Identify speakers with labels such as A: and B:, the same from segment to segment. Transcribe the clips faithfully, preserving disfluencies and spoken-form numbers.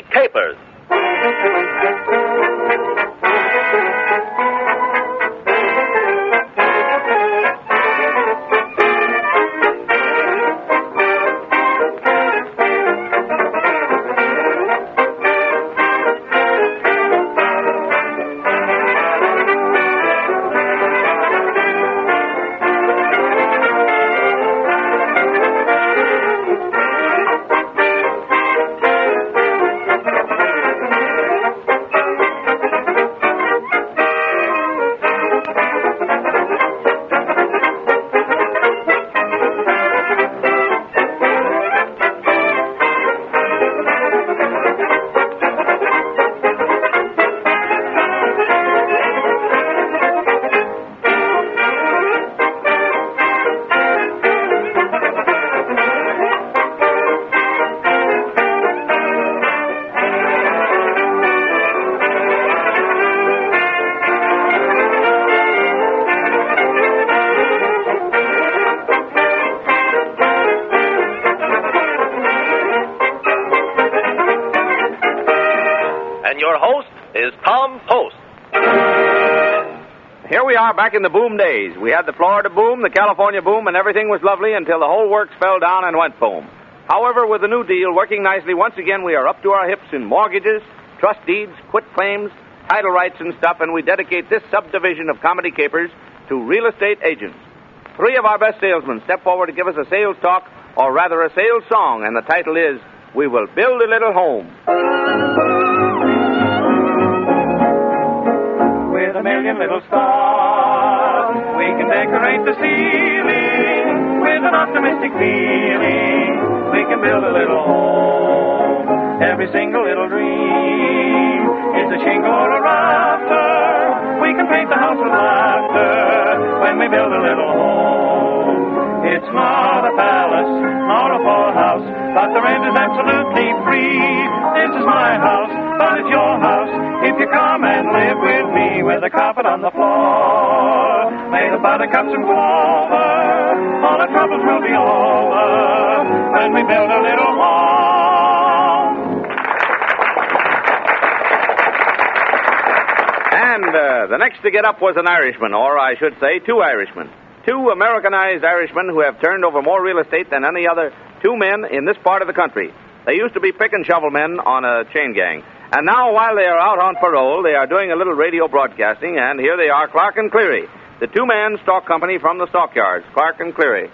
A: Capers.
B: Back in the boom days. We had the Florida boom, the California boom, and everything was lovely until the whole works fell down and went boom. However, with the New Deal working nicely, once again we are up to our hips in mortgages, trust deeds, quit claims, title rights and stuff, and we dedicate this subdivision of Comedy Capers to real estate agents. Three of our best salesmen step forward to give us a sales talk, or rather a sales song, and the title is, We Will Build a Little Home.
C: With a million little stars, we can decorate the ceiling. With an optimistic feeling, we can build a little home. Every single little dream is a shingle or a rafter. We can paint the house with laughter when we build a little home. It's not a palace, nor a full house, but the rent is absolutely free. This is my house, but it's your house if you come and live with me. With a carpet on the floor, made of buttercups and clover, all our troubles will be over when we build a little home.
B: And uh, the next to get up was an Irishman, or I should say two Irishmen. Two Americanized Irishmen who have turned over more real estate than any other two men in this part of the country. They used to be pick and shovel men on a chain gang. And now, while they are out on parole, they are doing a little radio broadcasting, and here they are, Clark and Cleary, the two-man stock company from the stockyards. Clark and Cleary.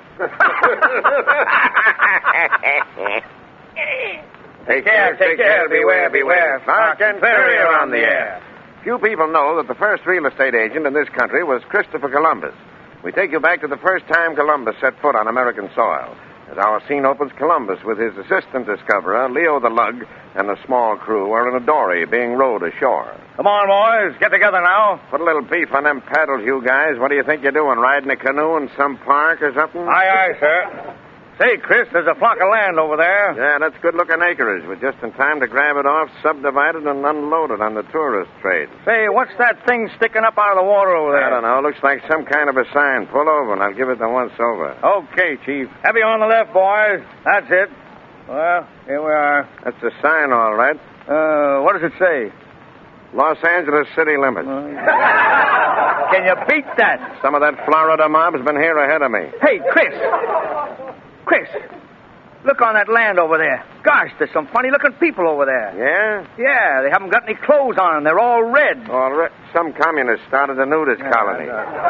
D: Take care, take care, beware, beware. Clark and Cleary are on the air. Few people know that the first real estate agent in this country was Christopher Columbus. We take you back to the first time Columbus set foot on American soil. As our scene opens, Columbus with his assistant discoverer, Leo the Lug, and a small crew are in a dory being rowed ashore.
E: Come on, boys. Get together now.
D: Put a little beef on them paddles, you guys. What do you think you're doing, riding a canoe in some park or something?
E: Aye, aye, sir. Say, Chris, there's a flock of land over there.
D: Yeah, that's good-looking acreage. We're just in time to grab it off, subdivide it, and unload it on the tourist trade.
E: Say, what's that thing sticking up out of the water over there?
D: I don't know. Looks like some kind of a sign. Pull over, and I'll give it the once-over.
E: Okay, Chief. Heavy on the left, boys. That's it. Well, here we are.
D: That's the sign, all right.
E: Uh, what does it say?
D: Los Angeles city limits.
E: Uh, Can you beat that?
D: Some of that Florida mob's been here ahead of me.
E: Hey, Chris. Chris, look on that land over there. Gosh, there's some funny-looking people over there.
D: Yeah?
E: Yeah, they haven't got any clothes on. They're all red.
D: All right. Some communists started a nudist yeah, colony.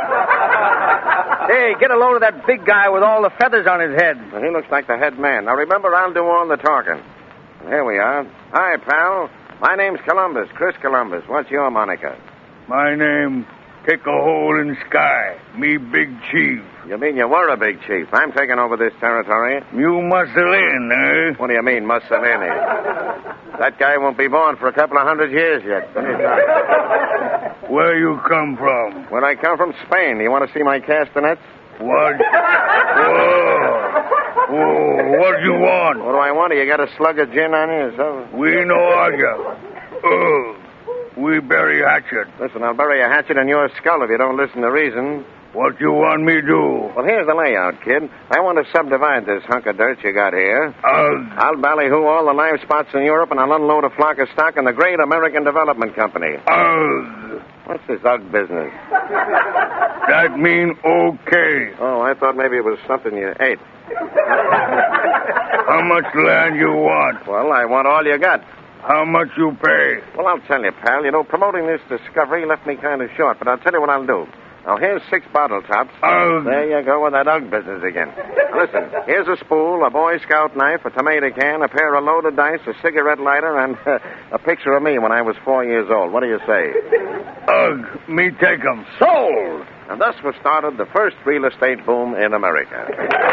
E: Hey, get a load of that big guy with all the feathers on his head.
D: Well, he looks like the head man. Now, remember, I'll do all the talking. Here we are. Hi, pal. My name's Columbus, Chris Columbus. What's your moniker?
E: My name, Kick a Hole in Sky. Me big chief.
D: You mean you were a big chief? I'm taking over this territory.
E: You Mussolini, eh?
D: What do you mean, Mussolini? That guy won't be born for a couple of hundred years yet.
E: Where you come from?
D: Where I come from? Spain. You want to see my castanets?
E: What? Whoa. Whoa, what do you want?
D: What do I want? You got a slug of gin on you or something?
E: We know Arga. Oh. We bury hatchet.
D: Listen, I'll bury a hatchet in your skull if you don't listen to reason.
A: What you want me to do?
D: Well, here's the layout, kid. I want to subdivide this hunk of dirt you got here.
A: Ugh.
D: I'll ballyhoo all the live spots in Europe, and I'll unload a flock of stock in the Great American Development Company.
A: Ugh.
D: What's this Ugg business?
A: That mean okay.
D: Oh, I thought maybe it was something you ate.
A: How much land you want?
D: Well, I want all you got.
A: How much you pay?
D: Well, I'll tell you, pal. You know, promoting this discovery left me kind of short, but I'll tell you what I'll do. Now, here's six bottle tops.
A: Ugh.
D: There you go with that Ugg business again. Now, listen, here's a spool, a Boy Scout knife, a tomato can, a pair of loaded dice, a cigarette lighter, and uh, a picture of me when I was four years old. What do you say?
A: Ugh, me take 'em.
D: Sold! And thus was started the first real estate boom in America.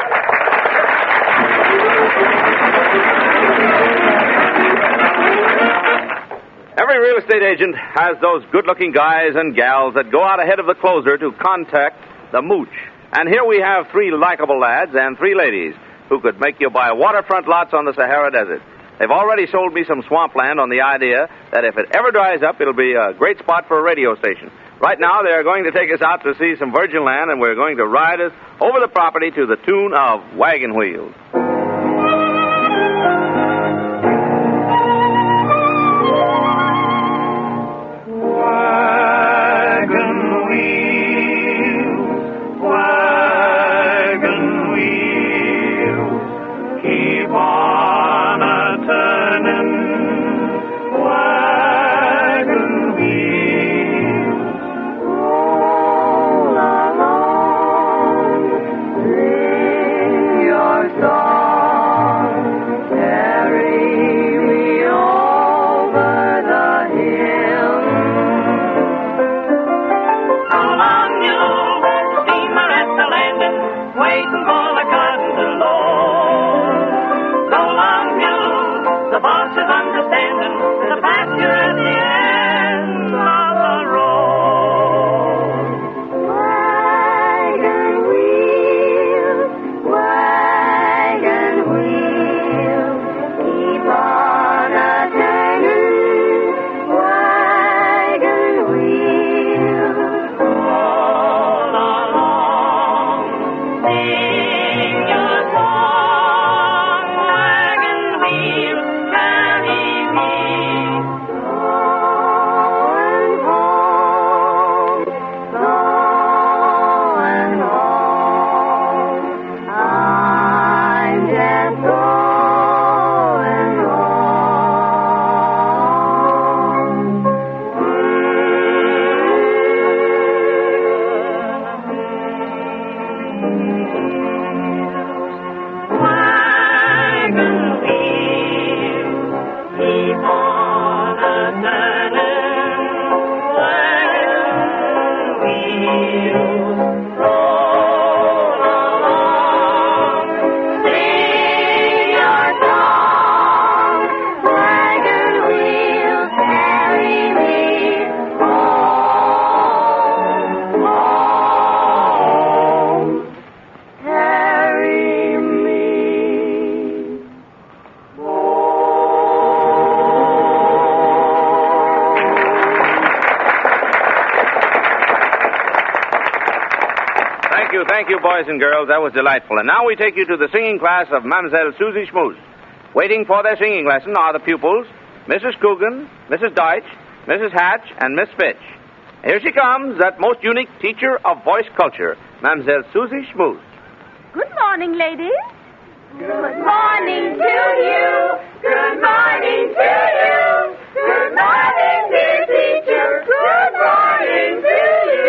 B: Every real estate agent has those good-looking guys and gals that go out ahead of the closer to contact the mooch. And here we have three likable lads and three ladies who could make you buy waterfront lots on the Sahara Desert. They've already sold me some swampland on the idea that if it ever dries up, it'll be a great spot for a radio station. Right now, they're going to take us out to see some virgin land, and we're going to ride us over the property to the tune of Wagon Wheels. Thank you, boys and girls. That was delightful. And now we take you to the singing class of Mademoiselle Susie Schmooze. Waiting for their singing lesson are the pupils, Missus Coogan, Missus Deitch, Missus Hatch, and Miss Fitch. Here she comes, that most unique teacher of voice culture, Mademoiselle Susie Schmooze.
F: Good morning, ladies. Good morning to you. Good morning to you. Good morning, dear teacher. Good morning to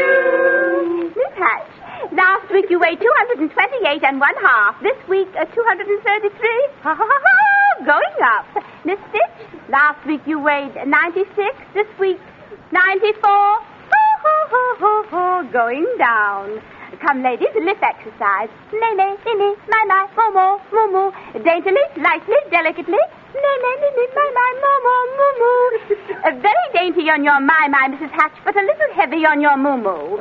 F: you. Miss Hatch, last week you weighed two hundred twenty-eight and one half. This week, uh, two hundred thirty-three. Ha, ha, ha, ha. Going up. Miss Fitch, last week you weighed ninety-six. This week, ninety-four. Ho, ho, ho, ho, ho. Going down. Come, ladies, lip exercise. Nene, nene, my, my, momo, mumu. Daintily, lightly, delicately. Nene, nene, my, my, momo, mumu. Uh, very dainty on your my, my, Missus Hatch, but a little heavy on your mumu.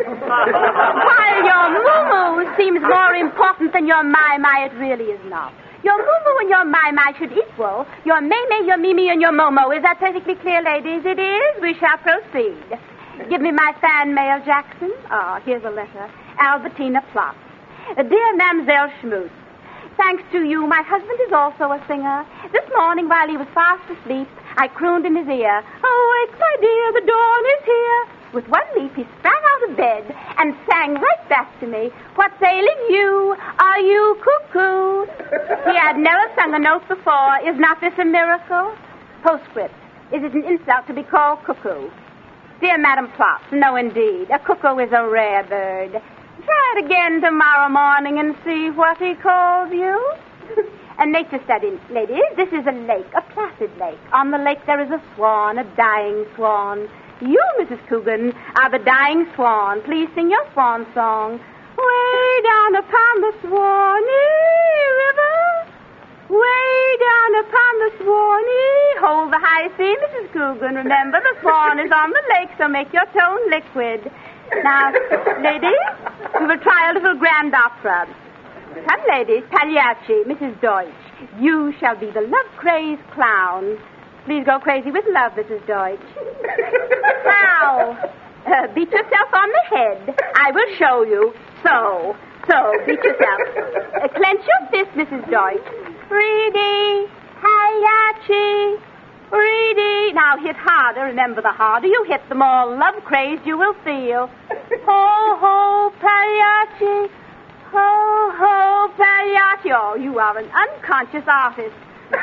F: While your mumu seems more important than your my, my, it really is not. Your mumu and your my, my should equal your meme, your mimi, and your momo. Is that perfectly clear, ladies? It is. We shall proceed. Give me my fan mail, Jackson. Ah, here's a letter. Albertina Plot. Uh, Dear Mamselle Schmutz, thanks to you, my husband is also a singer. This morning, while he was fast asleep, I crooned in his ear, "Awake, my dear, the dawn is here." With one leap, he sprang out of bed and sang right back to me, "What's ailing you? Are you cuckoo?" He had never sung a note before. Is not this a miracle? Postscript. Is it an insult to be called cuckoo? Dear Madam Plot, no, indeed. A cuckoo is a rare bird. Try it again tomorrow morning and see what he calls you. A nature study, ladies. This is a lake, a placid lake. On the lake there is a swan, a dying swan. You, Missus Coogan, are the dying swan. Please sing your swan song. Way down upon the Swanee River, way down upon the Swanee, hold the high sea, Missus Coogan. Remember, the swan is on the lake, so make your tone liquid. Now, ladies, we will try a little grand opera. Come, ladies, Pagliacci, Missus Deutsch. You shall be the love-crazed clown. Please go crazy with love, Missus Deutsch. Now, uh, beat yourself on the head. I will show you. So, so, beat yourself. Uh, clench your fist, Missus Deutsch. Reedy, Pagliacci, Reedy. Now hit harder. Remember, the harder you hit, the more love-crazed you will feel. Ho, ho, Pagliacci. Ho, ho, Pagliacci. Oh, you are an unconscious artist.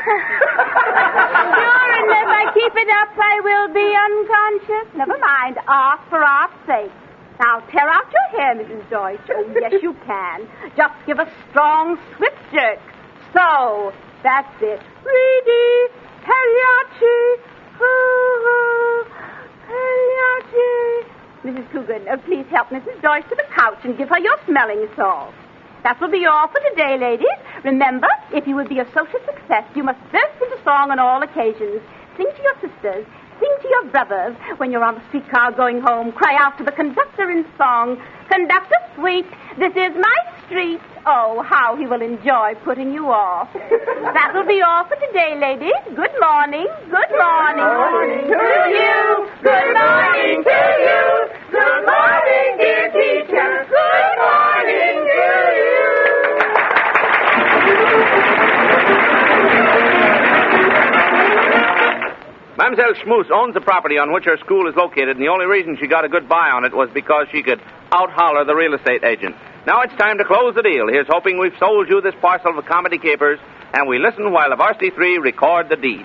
F: Sure, unless I keep it up, I will be unconscious. Never mind. Art for art's sake. Now, tear out your hair, Missus Deutsch. Oh, yes, you can. Just give a strong, swift jerk. So, that's it. Reedy, Pagliacci, ho-ho, Pagliacci. Missus Coogan, uh, please help Missus Deutsch to the couch and give her your smelling salts. That will be all for today, ladies. Remember, if you would be a social success, you must burst into song on all occasions. Sing to your sisters. Sing to your brothers. When you're on the streetcar going home, cry out to the conductor in song, "Conductor sweet, this is my street." Oh, how he will enjoy putting you off. That will be all for today, ladies. Good morning. Good morning.
C: Good morning
F: to you. Good morning to you. Good morning, dear teacher. Good morning to you.
B: Mamselle Schmutz owns the property on which her school is located, and the only reason she got a good buy on it was because she could out-holler the real estate agent. Now it's time to close the deal. Here's hoping we've sold you this parcel of comedy capers, and we listen while the Varsity Three record the deed.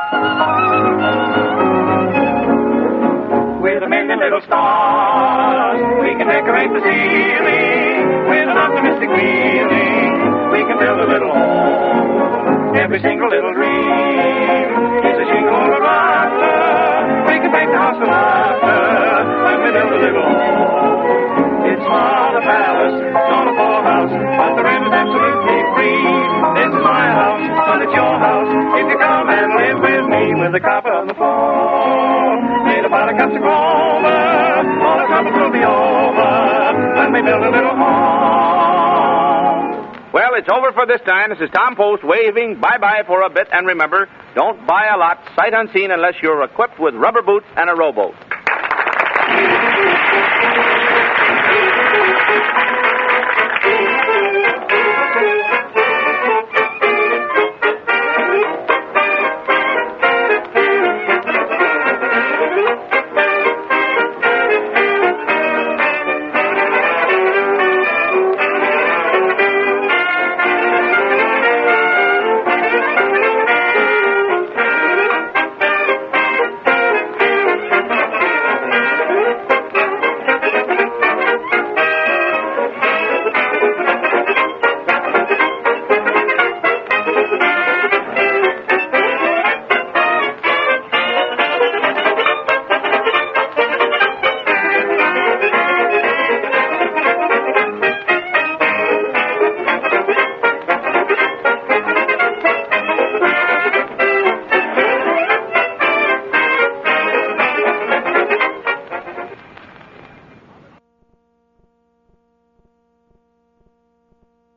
C: With a million little stars, we can decorate the ceiling. With an optimistic feeling, we can build a little home. Every single little dream is a shingle or a rafter. We can make the house a laughter when we build a little home. It's not a palace, not a poorhouse, but the rent is absolutely free. This is my house, but it's your house if you come and live with me. With a carpet on the floor, made of buttercups and clover, all the troubles will be over when we build a little home.
B: Well, it's over for this time. This is Tom Post waving bye-bye for a bit. And remember, don't buy a lot sight unseen unless you're equipped with rubber boots and a rowboat.